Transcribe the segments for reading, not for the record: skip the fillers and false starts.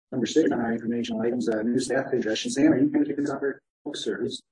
Number 6 on our informational items, new staff introduction. Sam, are you going to take this up for folks, or who's?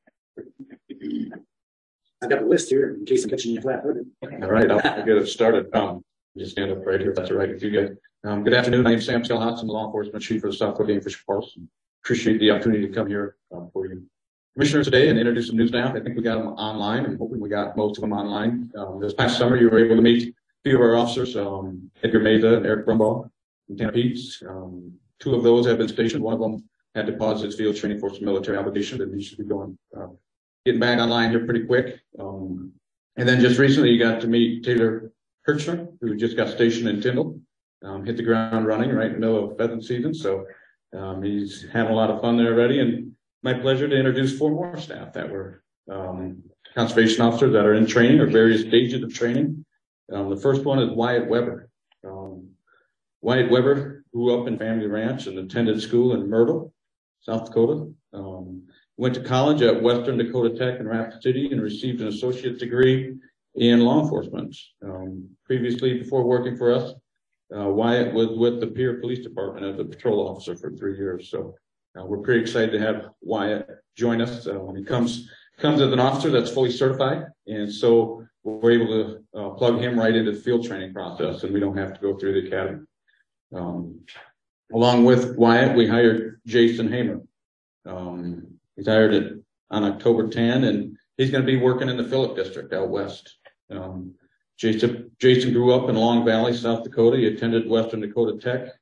I've got the list here in case I'm catching you flat-footed. All right, I'll get it started. Just stand up right here if that's all right with you guys. Good afternoon. I'm Sam Skellhausen, law enforcement chief for the South Dakota Game Fish Parks. Appreciate the opportunity to come here for you commissioners today and introduce some new staff. I think we got them online, and hopefully we got most of them online. This past summer, you were able to meet a few of our officers, Edgar Meza and Eric Brumbaugh from Tanner Peaks. Two of those have been stationed. One of them had deposited his field training for some military obligation, and he should be going getting back online here pretty quick. And then just recently, you got to meet Taylor Kirchner, who just got stationed in Tyndall. Hit the ground running right in the middle of pheasant season, so he's having a lot of fun there already. And my pleasure to introduce 4 more staff that were conservation officers that are in training or various stages of training. The first one is Wyatt Weber. Wyatt Weber grew up in Family Ranch and attended school in Myrtle, South Dakota. Went to college at Western Dakota Tech in Rapid City and received an associate's degree in law enforcement. Previously, before working for us, Wyatt was with the Pierre Police Department as a patrol officer for 3 years. So we're pretty excited to have Wyatt join us. He comes as an officer that's fully certified, and so we're able to plug him right into the field training process, and we don't have to go through the academy. Along with Wyatt, we hired Jason Hamer. He's hired on October 10, and he's going to be working in the Phillip District out west. Jason grew up in Long Valley, South Dakota. He attended Western Dakota Tech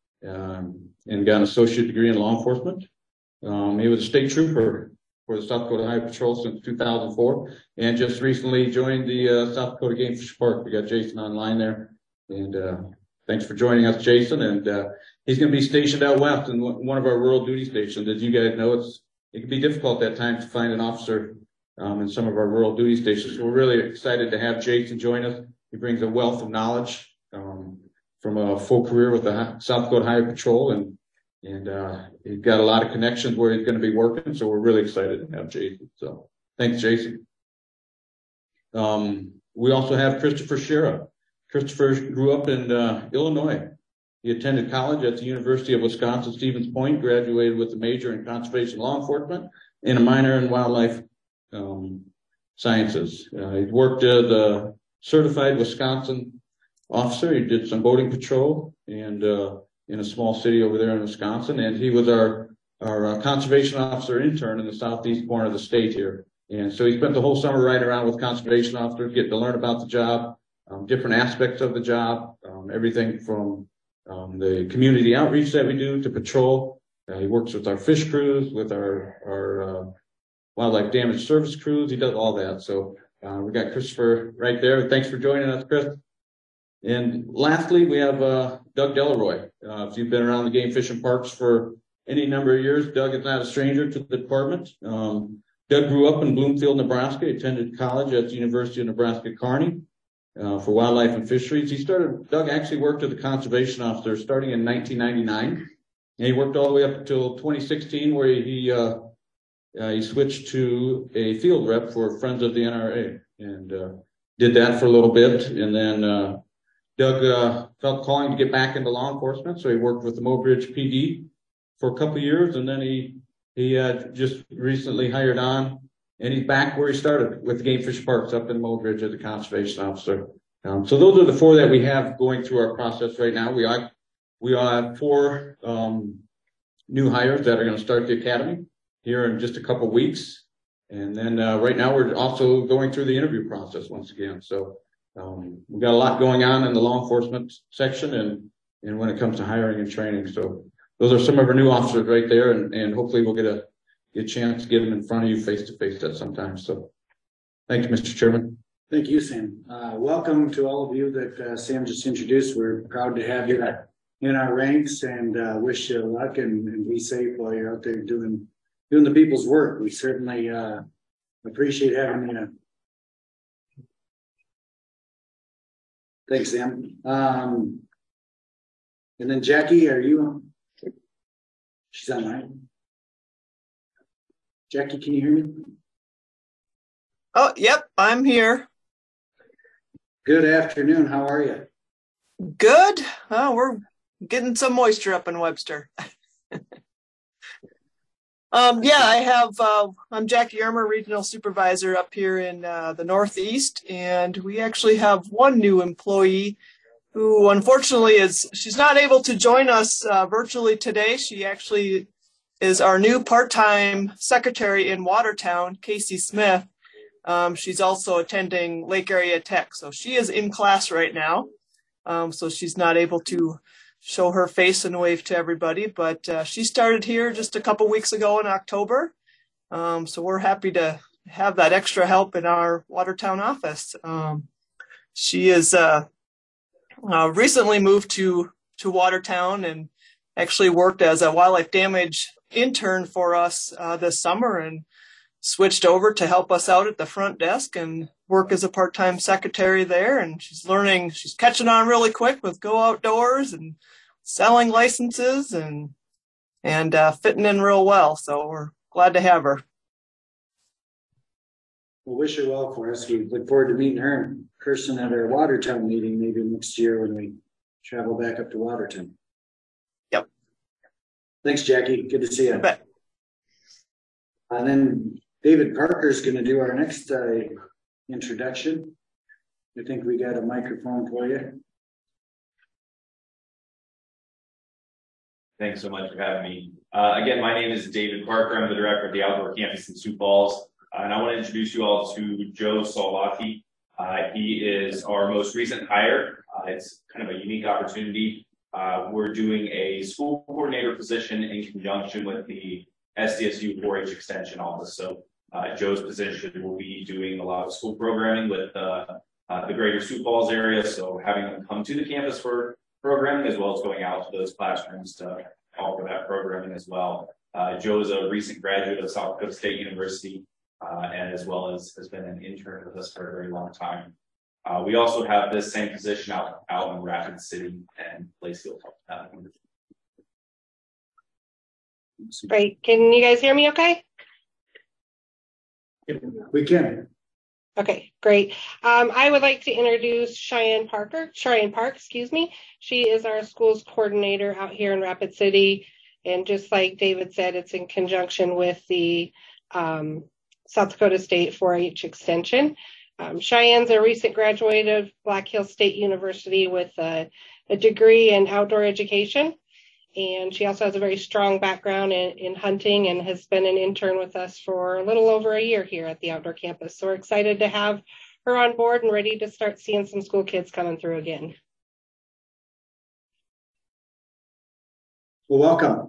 and got an associate degree in law enforcement. He was a state trooper for the South Dakota Highway Patrol since 2004, and just recently joined the South Dakota Game Fish Park. We got Jason online there, and thanks for joining us, Jason. And he's going to be stationed out west in one of our rural duty stations. As you guys know, it can be difficult at times to find an officer in some of our rural duty stations. So we're really excited to have Jason join us. He brings a wealth of knowledge from a full career with the South Dakota Highway Patrol, and he's got a lot of connections where he's going to be working. So we're really excited to have Jason. So thanks, Jason. We also have Christopher Shera. Christopher grew up in Illinois. He attended college at the University of Wisconsin-Stevens Point, graduated with a major in conservation law enforcement and a minor in wildlife sciences. He worked as a certified Wisconsin officer. He did some boating patrol and in a small city over there in Wisconsin, and he was our conservation officer intern in the southeast corner of the state here. And so he spent the whole summer riding around with conservation officers, getting to learn about the job, different aspects of the job, everything from the community outreach that we do to patrol. He works with our fish crews, with our wildlife damage service crews. He does all that. So we got Christopher right there. Thanks for joining us, Chris. And lastly, we have Doug Delaroy. If you've been around the game fish and parks for any number of years, Doug is not a stranger to the department. Doug grew up in Bloomfield, Nebraska. He attended college at the University of Nebraska-Kearney for wildlife and fisheries. Doug actually worked as a conservation officer starting in 1999. And he worked all the way up until 2016, where he switched to a field rep for Friends of the NRA and did that for a little bit. And then Doug felt calling to get back into law enforcement, so he worked with the Mobridge PD for a couple of years, and then he just recently hired on, and he's back where he started with the Game Fish Parks up in Mobridge as a conservation officer. So those are the 4 that we have going through our process right now. We have 4 new hires that are going to start the academy here in just a couple weeks. And then right now we're also going through the interview process once again. So we've got a lot going on in the law enforcement section and when it comes to hiring and training. So those are some of our new officers right there. And hopefully we'll get a chance to get them in front of you face to face at some time. So thank you, Mr. Chairman. Thank you, Sam. Welcome to all of you that Sam just introduced. We're proud to have you in our ranks, and wish you luck and be safe while you're out there doing the people's work. We certainly appreciate having you. Thanks, Sam. And then Jackie, are you on? She's online. Jackie, can you hear me? Oh, yep, I'm here. Good afternoon. How are you? Good. Oh, we're getting some moisture up in Webster. I'm Jackie Ermer, Regional Supervisor up here in the Northeast, and we actually have one new employee who unfortunately she's not able to join us virtually today. She actually is our new part-time secretary in Watertown, Casey Smith. She's also attending Lake Area Tech, so she is in class right now. So she's not able to show her face and wave to everybody, but she started here just a couple weeks ago in October. So we're happy to have that extra help in our Watertown office. She is recently moved to Watertown and actually worked as a wildlife damage intern for us this summer and switched over to help us out at the front desk and work as a part-time secretary there. And she's catching on really quick with Go Outdoors and selling licenses and fitting in real well. So we're glad to have her. We'll wish her well for us. We look forward to meeting her in person at our Watertown meeting maybe next year when we travel back up to Watertown. Yep. Thanks, Jackie. Good to see you. I bet. And then David Parker is going to do our next introduction. I think we got a microphone for you. Thanks so much for having me. Again, my name is David Parker. I'm the director of the Outdoor Campus in Sioux Falls. And I want to introduce you all to Joe Solwaki. He is our most recent hire. It's kind of a unique opportunity. We're doing a school coordinator position in conjunction with the SDSU 4-H Extension Office. So Joe's position will be doing a lot of school programming with the greater Sioux Falls area. So having them come to the campus for programming as well as going out to those classrooms to offer that programming as well. Joe is a recent graduate of South Dakota State University and as well as has been an intern with us for a very long time. We also have this same position out in Rapid City and Lacey will talk about that. Great. Can you guys hear me okay? We can. Okay, great. I would like to introduce Cheyenne Park, excuse me. She is our schools coordinator out here in Rapid City. And just like David said, it's in conjunction with the South Dakota State 4-H Extension. Cheyenne's a recent graduate of Black Hills State University with a degree in outdoor education. And she also has a very strong background in hunting and has been an intern with us for a little over a year here at the outdoor campus. So we're excited to have her on board and ready to start seeing some school kids coming through again. Well, welcome.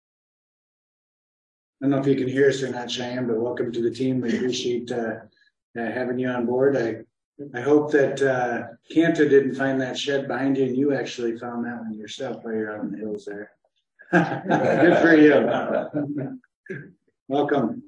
I don't know if you can hear us or not, Cheyenne, but welcome to the team. We appreciate having you on board. I hope that Kanta didn't find that shed behind you and you actually found that one yourself while you're out in the hills there. Good for you. Welcome.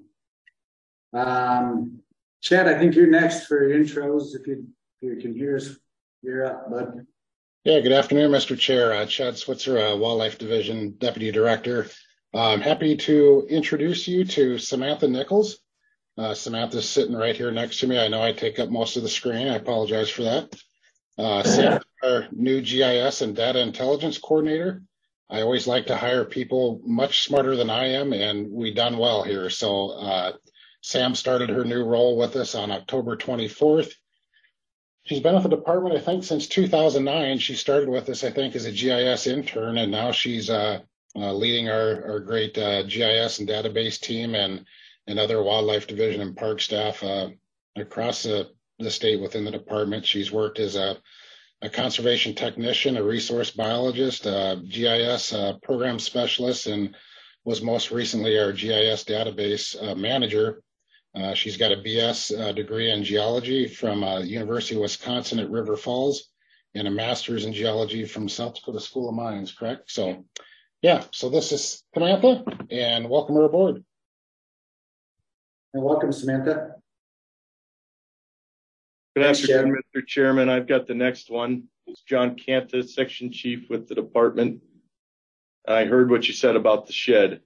Chad, I think you're next for intros. If you can hear us, you're up, bud. Yeah, good afternoon, Mr. Chair. Chad Switzer, Wildlife Division Deputy Director. I'm happy to introduce you to Samantha Nichols. Samantha's sitting right here next to me. I know I take up most of the screen. I apologize for that. Samantha, our new GIS and Data Intelligence Coordinator. I always like to hire people much smarter than I am, and we done well here. So Sam started her new role with us on October 24th. She's been with the department, I think, since 2009. She started with us, I think, as a GIS intern, and now she's leading our great GIS and database team and other wildlife division and park staff across the state within the department. She's worked as a conservation technician, a resource biologist, a GIS program specialist, and was most recently our GIS database manager. She's got a BS degree in geology from University of Wisconsin at River Falls and a master's in geology from South Dakota School of Mines, correct? So, yeah, so this is Samantha, and welcome her aboard. And welcome, Samantha. Good afternoon, Mr. Chairman. I've got the next one. It's John Kanta, Section Chief with the department. I heard what you said about the shed.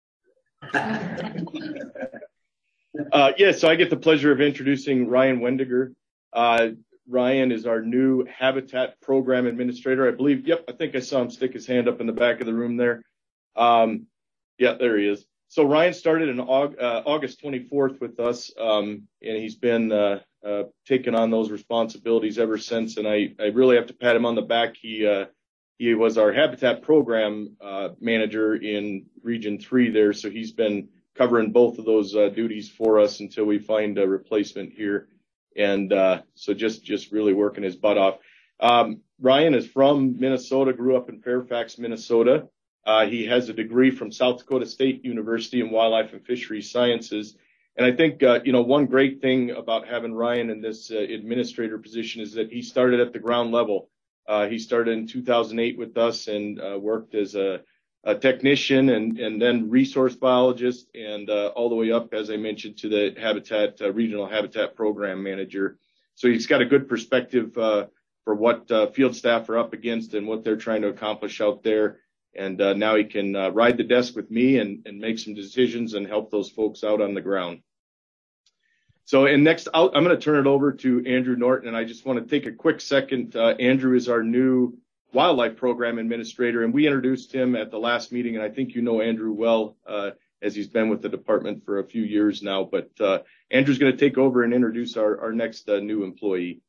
So I get the pleasure of introducing Ryan Wendiger. Ryan is our new Habitat Program Administrator. I believe, I think I saw him stick his hand up in the back of the room there. There he is. So Ryan started in August 24th with us, and he's been taking on those responsibilities ever since. And I really have to pat him on the back. He was our habitat program manager in Region 3 there, so he's been covering both of those duties for us until we find a replacement here. And so just really working his butt off. Ryan is from Minnesota, grew up in Fairfax, Minnesota. He has a degree from South Dakota State University in Wildlife and Fisheries Sciences. And I think, one great thing about having Ryan in this administrator position is that he started at the ground level. He started in 2008 with us and worked as a technician and then resource biologist and all the way up, as I mentioned, to the regional habitat program manager. So he's got a good perspective for what field staff are up against and what they're trying to accomplish out there. And now he can ride the desk with me and make some decisions and help those folks out on the ground. So, and next, I'm going to turn it over to Andrew Norton, and I just want to take a quick second. Andrew is our new wildlife program administrator, and we introduced him at the last meeting, and I think you know Andrew well, as he's been with the department for a few years now. But Andrew's going to take over and introduce our next new employee.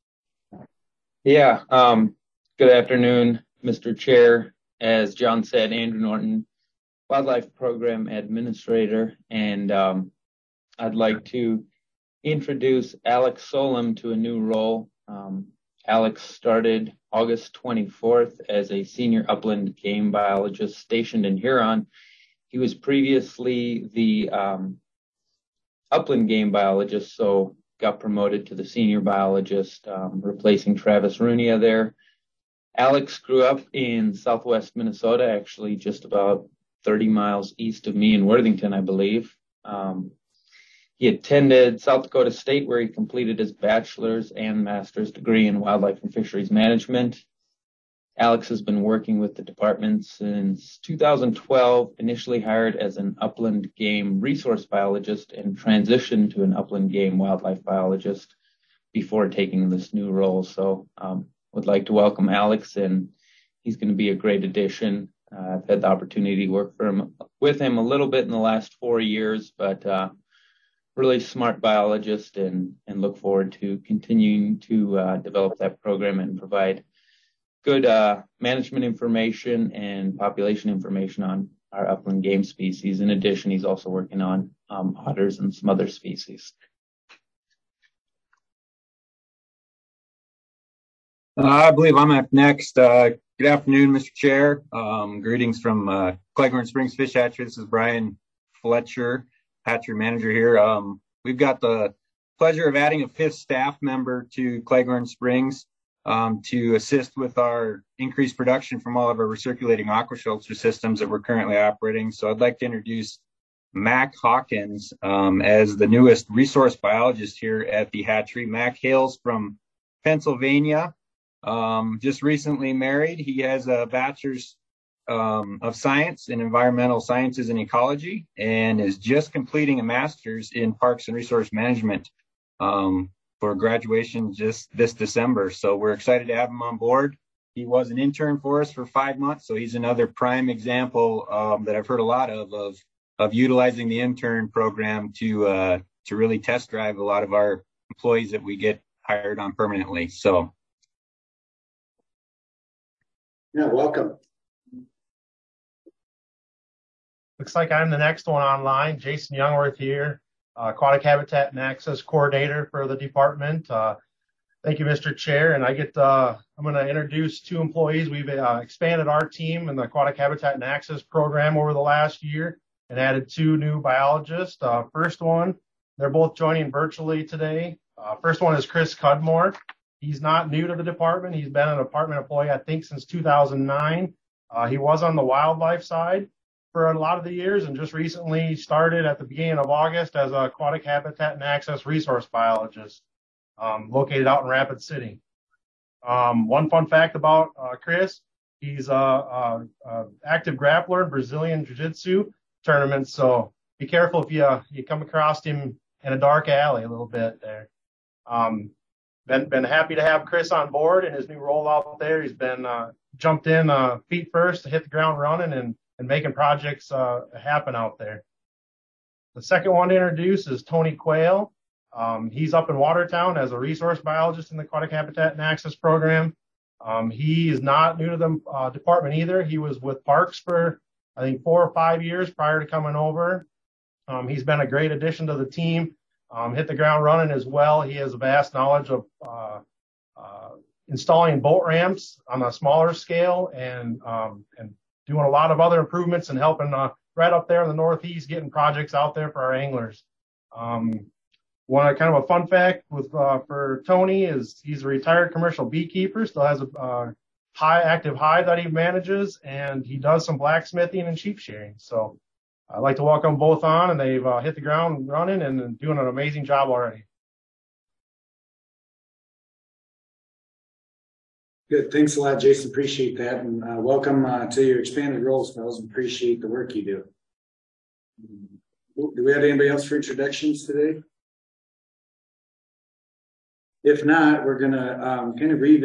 Yeah, good afternoon, Mr. Chair. As John said, Andrew Norton, Wildlife Program Administrator, and I'd like to introduce Alex Solem to a new role. Alex started August 24th as a senior upland game biologist stationed in Huron. He was previously the upland game biologist, so got promoted to the senior biologist, replacing Travis Runia there. Alex grew up in southwest Minnesota, actually just about 30 miles east of me in Worthington, I believe. He attended South Dakota State, where he completed his bachelor's and master's degree in wildlife and fisheries management. Alex has been working with the department since 2012, initially hired as an upland game resource biologist and transitioned to an upland game wildlife biologist before taking this new role. So would like to welcome Alex, and he's going to be a great addition. I've had the opportunity to work with him a little bit in the last 4 years, but really smart biologist, and look forward to continuing to develop that program and provide good management information and population information on our upland game species. In addition, he's also working on otters and some other species. I believe I'm up next. Good afternoon, Mr. Chair. Greetings from Cleghorn Springs Fish Hatchery. This is Brian Fletcher, hatchery manager here. We've got the pleasure of adding a 5th staff member to Cleghorn Springs to assist with our increased production from all of our recirculating aquaculture systems that we're currently operating. So I'd like to introduce Mac Hawkins as the newest resource biologist here at the hatchery. Mac hails from Pennsylvania. Just recently married. He has a bachelor's of science in environmental sciences and ecology, and is just completing a master's in parks and resource management for graduation just this December. So we're excited to have him on board. He was an intern for us for 5 months, so he's another prime example that I've heard a lot of utilizing the intern program to really test drive a lot of our employees that we get hired on permanently. So. Yeah, welcome. Looks like I'm the next one online. Jason Youngworth here, Aquatic Habitat and Access Coordinator for the department. Thank you, Mr. Chair. And I'm going to introduce 2 employees. We've expanded our team in the Aquatic Habitat and Access program over the last year and added 2 new biologists. First one, they're both joining virtually today. First one is Chris Cudmore. He's not new to the department. He's been an department employee, I think, since 2009. He was on the wildlife side for a lot of the years and just recently started at the beginning of August as an Aquatic Habitat and Access resource biologist located out in Rapid City. One fun fact about Chris, he's an active grappler in Brazilian Jiu-Jitsu tournaments, so be careful if you come across him in a dark alley a little bit there. Been happy to have Chris on board in his new role out there. He's been jumped in feet first to hit the ground running and making projects happen out there. The second one to introduce is Tony Quayle. He's up in Watertown as a resource biologist in the Aquatic Habitat and Access Program. He is not new to the department either. He was with Parks for, I think, 4 or 5 years prior to coming over. He's been a great addition to the team, hit the ground running as well. He has a vast knowledge of installing boat ramps on a smaller scale and doing a lot of other improvements and helping right up there in the Northeast, getting projects out there for our anglers. One kind of a fun fact with for Tony is he's a retired commercial beekeeper, still has a active hive that he manages, and he does some blacksmithing and sheep shearing. So I'd like to welcome both on, and they've hit the ground running and doing an amazing job already. Good. Thanks a lot, Jason. Appreciate that. And welcome to your expanded roles, fellas. Appreciate the work you do. Do we have anybody else for introductions today? If not, we're going to kind of revisit